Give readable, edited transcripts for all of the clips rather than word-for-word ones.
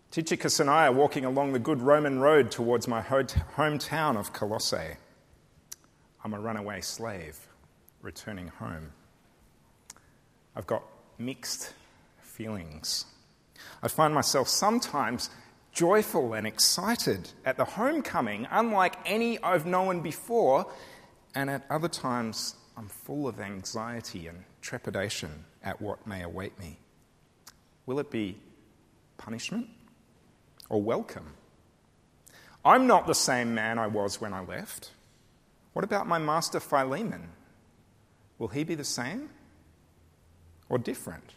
Tychicus and I are walking along the good Roman road towards my hometown of Colossae. I'm a runaway slave returning home. I've got mixed feelings. I find myself sometimes joyful and excited at the homecoming, unlike any I've known before, and at other times I'm full of anxiety and trepidation at what may await me. Will it be punishment or welcome? I'm not the same man I was when I left. What about my master Philemon? Will he be the same or different?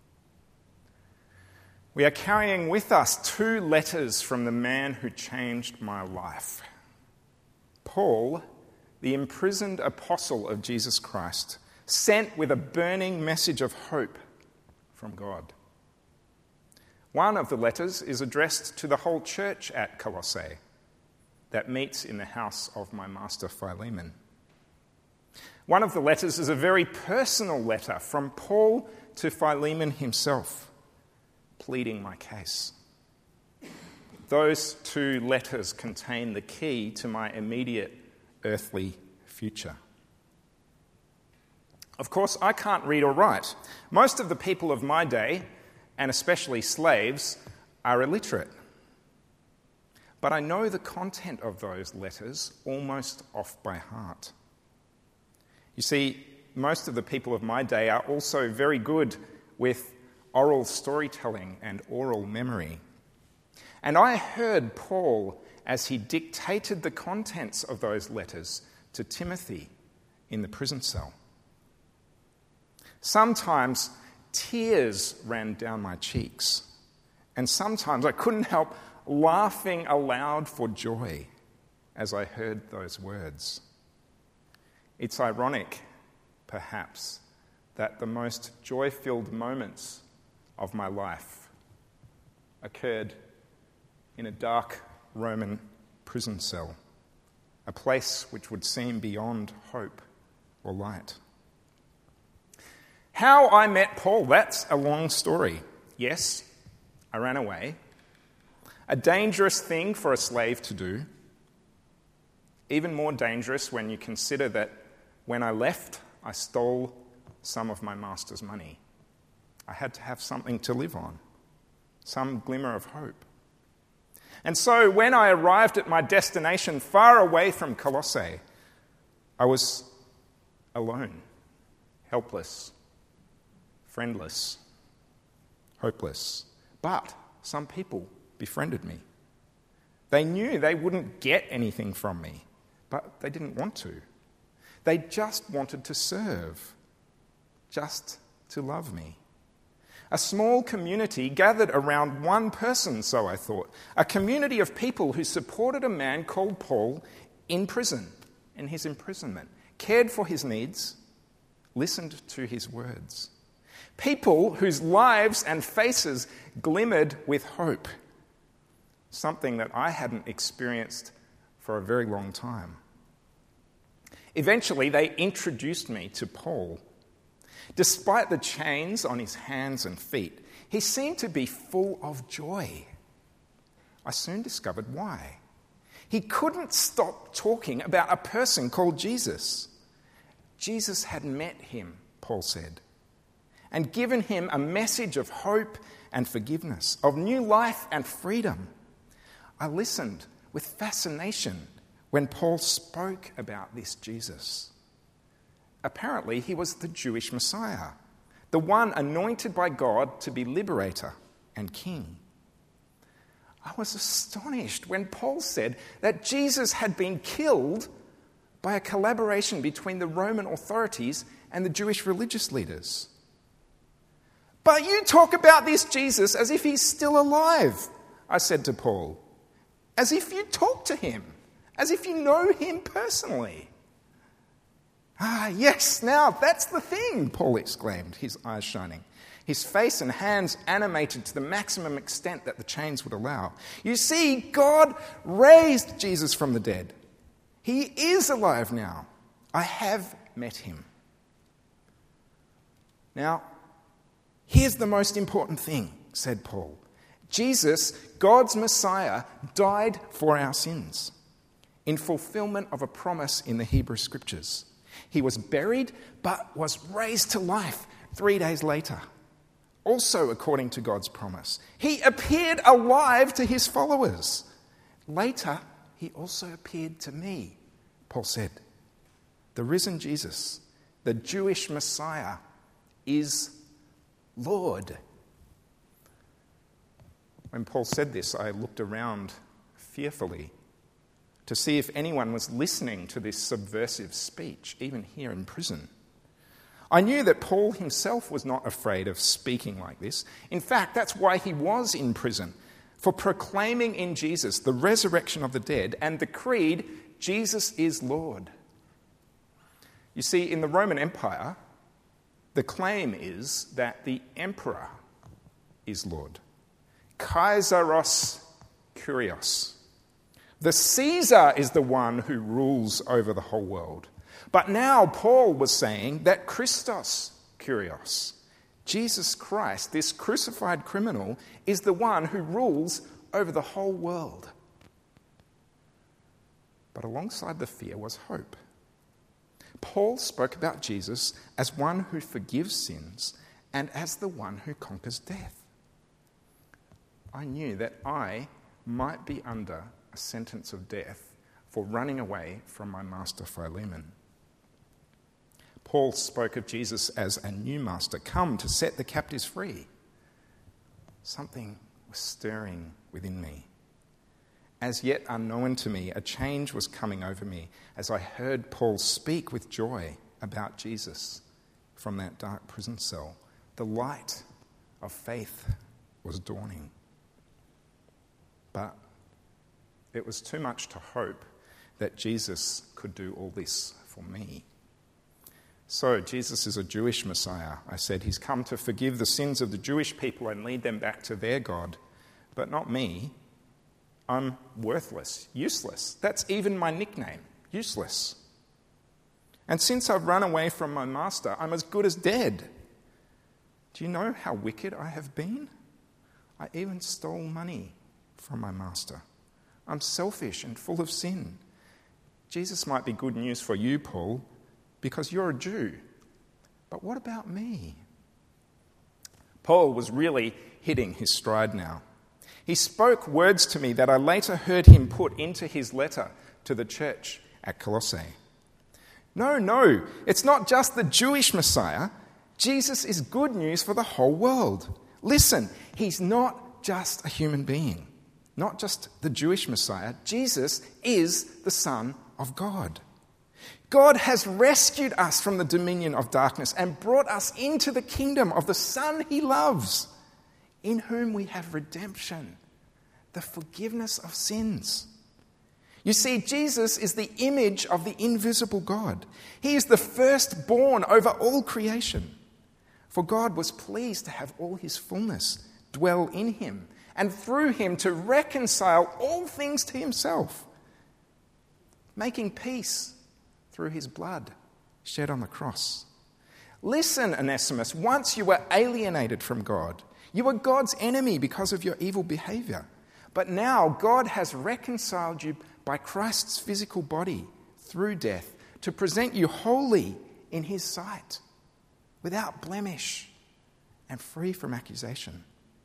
We are carrying with us 2 letters from the man who changed my life. Paul, the imprisoned apostle of Jesus Christ, sent with a burning message of hope from God. One of the letters is addressed to the whole church at Colossae that meets in the house of my master Philemon. One of the letters is a very personal letter from Paul to Philemon himself, pleading my case. Those 2 letters contain the key to my immediate earthly future. Of course, I can't read or write. Most of the people of my day, and especially slaves, are illiterate. But I know the content of those letters almost off by heart. You see, most of the people of my day are also very good with oral storytelling and oral memory. And I heard Paul as he dictated the contents of those letters to Timothy in the prison cell. Sometimes tears ran down my cheeks, and sometimes I couldn't help laughing aloud for joy as I heard those words. It's ironic, perhaps, that the most joy-filled moments of my life occurred in a dark Roman prison cell, a place which would seem beyond hope or light. How I met Paul, that's a long story. Yes, I ran away. A dangerous thing for a slave to do. Even more dangerous when you consider that when I left, I stole some of my master's money. I had to have something to live on, some glimmer of hope. And so when I arrived at my destination far away from Colossae, I was alone, helpless, friendless, hopeless. But some people befriended me. They knew they wouldn't get anything from me, but they didn't want to. They just wanted to serve, just to love me. A small community gathered around one person, so I thought. A community of people who supported a man called Paul in prison, in his imprisonment, cared for his needs, listened to his words. People whose lives and faces glimmered with hope, something that I hadn't experienced for a very long time. Eventually, they introduced me to Paul. Despite the chains on his hands and feet, he seemed to be full of joy. I soon discovered why. He couldn't stop talking about a person called Jesus. Jesus had met him, Paul said, and given him a message of hope and forgiveness, of new life and freedom. I listened with fascination when Paul spoke about this Jesus. Apparently, he was the Jewish Messiah, the one anointed by God to be liberator and king. I was astonished when Paul said that Jesus had been killed by a collaboration between the Roman authorities and the Jewish religious leaders. But you talk about this Jesus as if he's still alive, I said to Paul, as if you talk to him, as if you know him personally. Ah, yes, now that's the thing, Paul exclaimed, his eyes shining, his face and hands animated to the maximum extent that the chains would allow. You see, God raised Jesus from the dead. He is alive now. I have met him. Now, here's the most important thing, said Paul. Jesus, God's Messiah, died for our sins in fulfillment of a promise in the Hebrew Scriptures. He was buried but was raised to life 3 days later, also according to God's promise. He appeared alive to his followers. Later, he also appeared to me, Paul said. The risen Jesus, the Jewish Messiah, is Lord. When Paul said this, I looked around fearfully to see if anyone was listening to this subversive speech, even here in prison. I knew that Paul himself was not afraid of speaking like this. In fact, that's why he was in prison, for proclaiming in Jesus the resurrection of the dead and the creed, Jesus is Lord. You see, in the Roman Empire, the claim is that the emperor is Lord. Kaiseros Kyrios. The Caesar is the one who rules over the whole world. But now Paul was saying that Christos Kyrios, Jesus Christ, this crucified criminal, is the one who rules over the whole world. But alongside the fear was hope. Paul spoke about Jesus as one who forgives sins and as the one who conquers death. I knew that I might be under a sentence of death for running away from my master Philemon. Paul spoke of Jesus as a new master, come to set the captives free. Something was stirring within me. As yet unknown to me, a change was coming over me as I heard Paul speak with joy about Jesus from that dark prison cell. The light of faith was dawning. But it was too much to hope that Jesus could do all this for me. So, Jesus is a Jewish Messiah. I said he's come to forgive the sins of the Jewish people and lead them back to their God, but not me. I'm worthless, useless. That's even my nickname, useless. And since I've run away from my master, I'm as good as dead. Do you know how wicked I have been? I even stole money from my master. I'm selfish and full of sin. Jesus might be good news for you, Paul, because you're a Jew. But what about me? Paul was really hitting his stride now. He spoke words to me that I later heard him put into his letter to the church at Colossae. No, it's not just the Jewish Messiah. Jesus is good news for the whole world. Listen, he's not just a human being, not just the Jewish Messiah. Jesus is the Son of God. God has rescued us from the dominion of darkness and brought us into the kingdom of the Son he loves, in whom we have redemption, the forgiveness of sins. You see, Jesus is the image of the invisible God. He is the firstborn over all creation. For God was pleased to have all his fullness dwell in him, and through him to reconcile all things to himself, making peace through his blood shed on the cross. Listen, Onesimus, once you were alienated from God. You were God's enemy because of your evil behavior. But now God has reconciled you by Christ's physical body through death to present you holy in his sight, without blemish and free from accusation.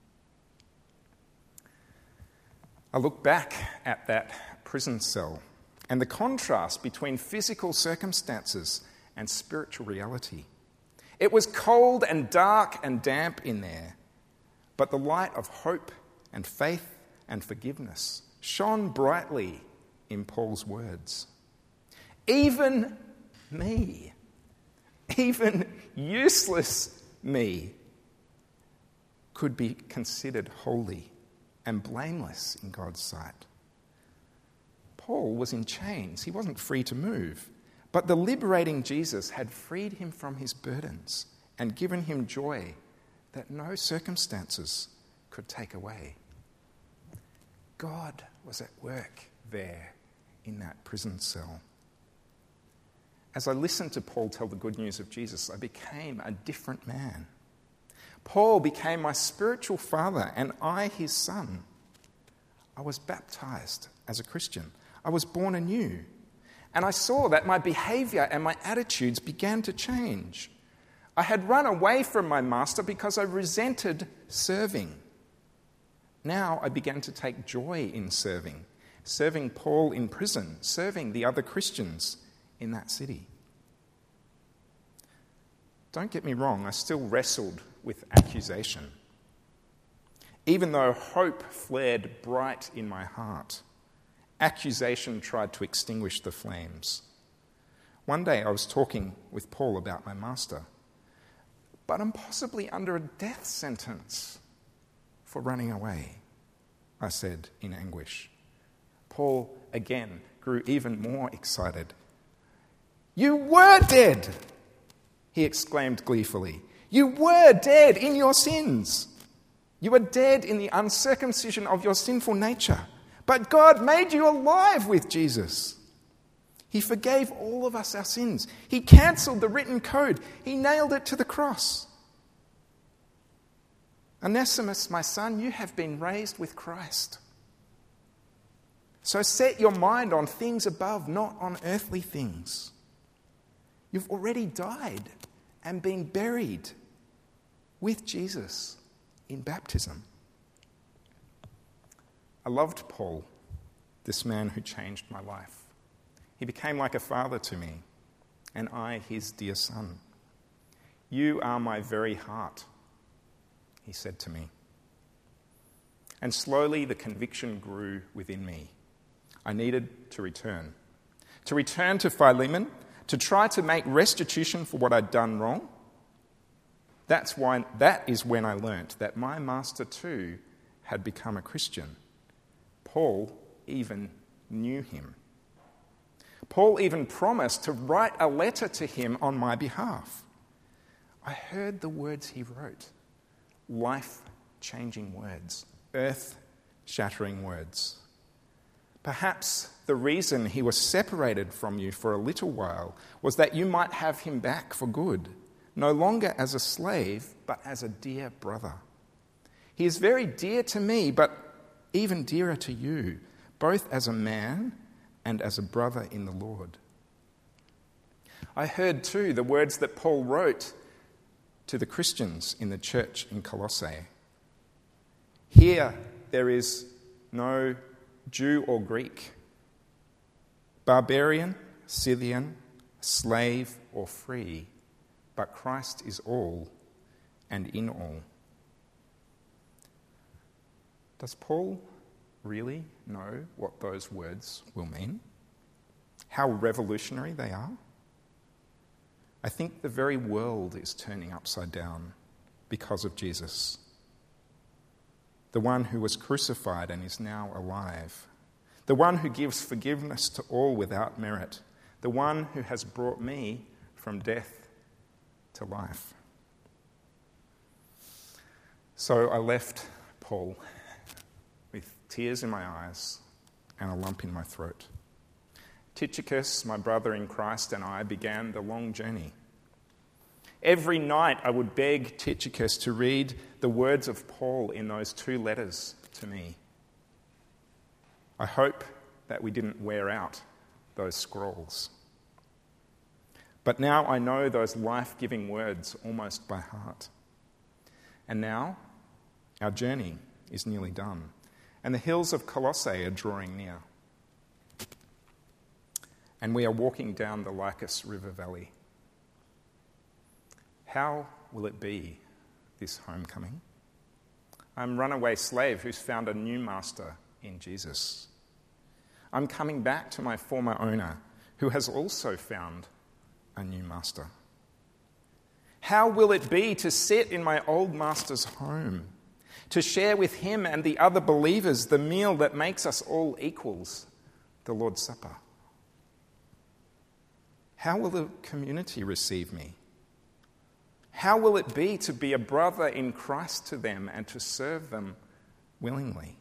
I look back at that prison cell and the contrast between physical circumstances and spiritual reality. It was cold and dark and damp in there, but the light of hope and faith and forgiveness shone brightly in Paul's words. Even me, even useless me, could be considered holy and blameless in God's sight. Paul was in chains. He wasn't free to move. But the liberating Jesus had freed him from his burdens and given him joy that no circumstances could take away. God was at work there in that prison cell. As I listened to Paul tell the good news of Jesus, I became a different man. Paul became my spiritual father and I his son. I was baptized as a Christian. I was born anew. And I saw that my behavior and my attitudes began to change. I had run away from my master because I resented serving. Now I began to take joy in serving Paul in prison, serving the other Christians in that city. Don't get me wrong, I still wrestled with accusation. Even though hope flared bright in my heart, accusation tried to extinguish the flames. One day I was talking with Paul about my master, but I'm possibly under a death sentence for running away, I said in anguish. Paul again grew even more excited. You were dead, he exclaimed gleefully. You were dead in your sins. You were dead in the uncircumcision of your sinful nature. But God made you alive with Jesus. He forgave all of us our sins. He cancelled the written code. He nailed it to the cross. Onesimus, my son, you have been raised with Christ. So set your mind on things above, not on earthly things. You've already died and been buried with Jesus in baptism. I loved Paul, this man who changed my life. He became like a father to me, and I his dear son. You are my very heart, he said to me. And slowly the conviction grew within me. I needed to return to Philemon, to try to make restitution for what I'd done wrong. That is when I learnt that my master too had become a Christian. Paul even knew him. Paul even promised to write a letter to him on my behalf. I heard the words he wrote, life-changing words, earth-shattering words. Perhaps the reason he was separated from you for a little while was that you might have him back for good, no longer as a slave, but as a dear brother. He is very dear to me, but even dearer to you, both as a man and as a brother in the Lord. I heard too the words that Paul wrote to the Christians in the church in Colossae. Here there is no Jew or Greek, barbarian, Scythian, slave or free, but Christ is all and in all. Does Paul really know what those words will mean? How revolutionary they are? I think the very world is turning upside down because of Jesus, the one who was crucified and is now alive, the one who gives forgiveness to all without merit, the one who has brought me from death to life. So I left Paul with tears in my eyes and a lump in my throat. Tychicus, my brother in Christ, and I began the long journey. Every night I would beg Tychicus to read the words of Paul in those 2 letters to me. I hope that we didn't wear out those scrolls. But now I know those life-giving words almost by heart. And now our journey is nearly done, and the hills of Colossae are drawing near. And we are walking down the Lycus River Valley. How will it be this homecoming? I'm a runaway slave who's found a new master in Jesus. I'm coming back to my former owner who has also found a new master. How will it be to sit in my old master's home, to share with him and the other believers the meal that makes us all equals, the Lord's Supper? How will the community receive me? How will it be to be a brother in Christ to them and to serve them willingly?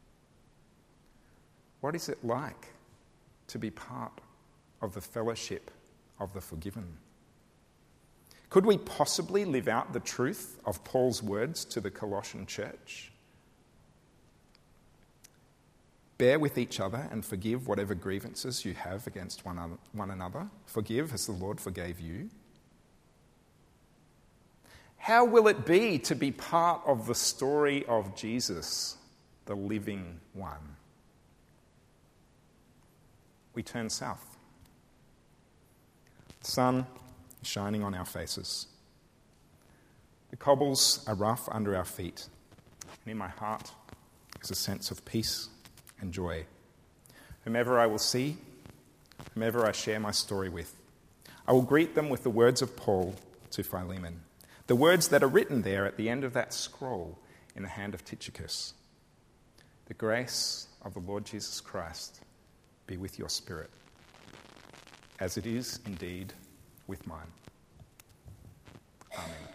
What is it like to be part of the fellowship of the forgiven? Could we possibly live out the truth of Paul's words to the Colossian church? Bear with each other and forgive whatever grievances you have against one another. Forgive as the Lord forgave you. How will it be to be part of the story of Jesus, the living one? We turn south. The sun is shining on our faces. The cobbles are rough under our feet. And in my heart is a sense of peace and joy. Whomever I will see, whomever I share my story with, I will greet them with the words of Paul to Philemon, the words that are written there at the end of that scroll in the hand of Tychicus. The grace of the Lord Jesus Christ be with your spirit, as it is indeed with mine. Amen.